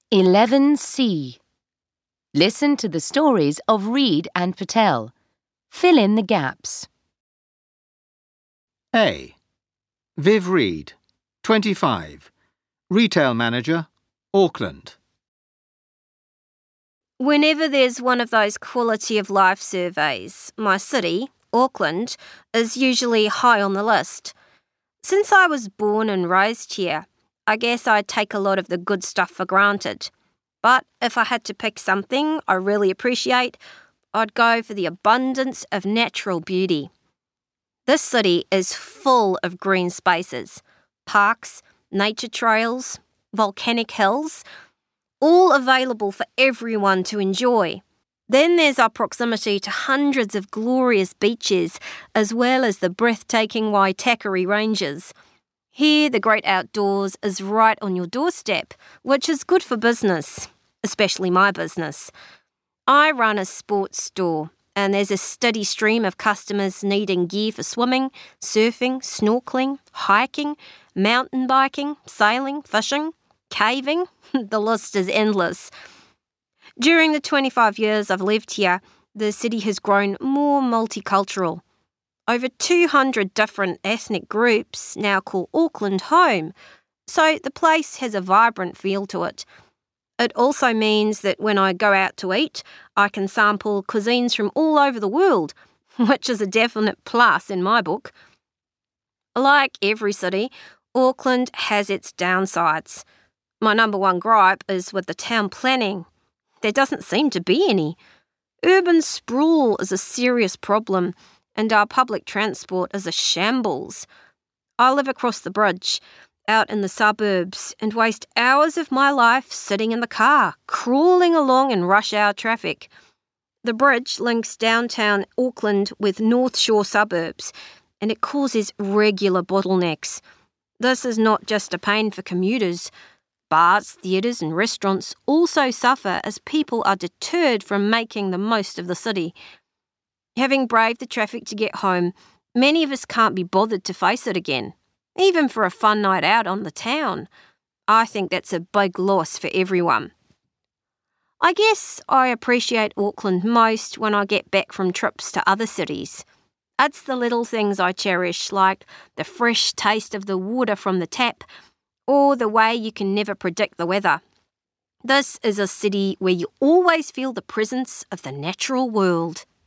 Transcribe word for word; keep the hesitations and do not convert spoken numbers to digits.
eleven C. Listen to the stories of Reed and Patel. Fill in the gaps. A. Viv Reed, twenty-five, Retail Manager, Auckland. Whenever there's one of those quality of life surveys, my city, Auckland, is usually high on the list. Since I was born and raised here, I guess I take a lot of the good stuff for granted. But if I had to pick something I really appreciate, I'd go for the abundance of natural beauty. This city is full of green spaces, parks, nature trails, volcanic hills, all available for everyone to enjoy. Then there's our proximity to hundreds of glorious beaches, as well as the breathtaking Waitakere Ranges. Here, the great outdoors is right on your doorstep, which is good for business, especially my business. I run a sports store, and there's a steady stream of customers needing gear for swimming, surfing, snorkeling, hiking, mountain biking, sailing, fishing, caving. The list is endless. During the twenty-five years I've lived here, the city has grown more multicultural. Over two hundred different ethnic groups now call Auckland home, so the place has a vibrant feel to it. It also means that when I go out to eat, I can sample cuisines from all over the world, which is a definite plus in my book. Like every city, Auckland has its downsides. My number one gripe is with the town planning. There doesn't seem to be any. Urban sprawl is a serious problem, and our public transport is a shambles. I live across the bridge, out in the suburbs, and waste hours of my life sitting in the car, crawling along in rush hour traffic. The bridge links downtown Auckland with North Shore suburbs, and it causes regular bottlenecks. This is not just a pain for commuters. Bars, theatres and restaurants also suffer as people are deterred from making the most of the city. Having braved the traffic to get home, many of us can't be bothered to face it again, even for a fun night out on the town. I think that's a big loss for everyone. I guess I appreciate Auckland most when I get back from trips to other cities. It's the little things I cherish, like the fresh taste of the water from the tap, or the way you can never predict the weather. This is a city where you always feel the presence of the natural world.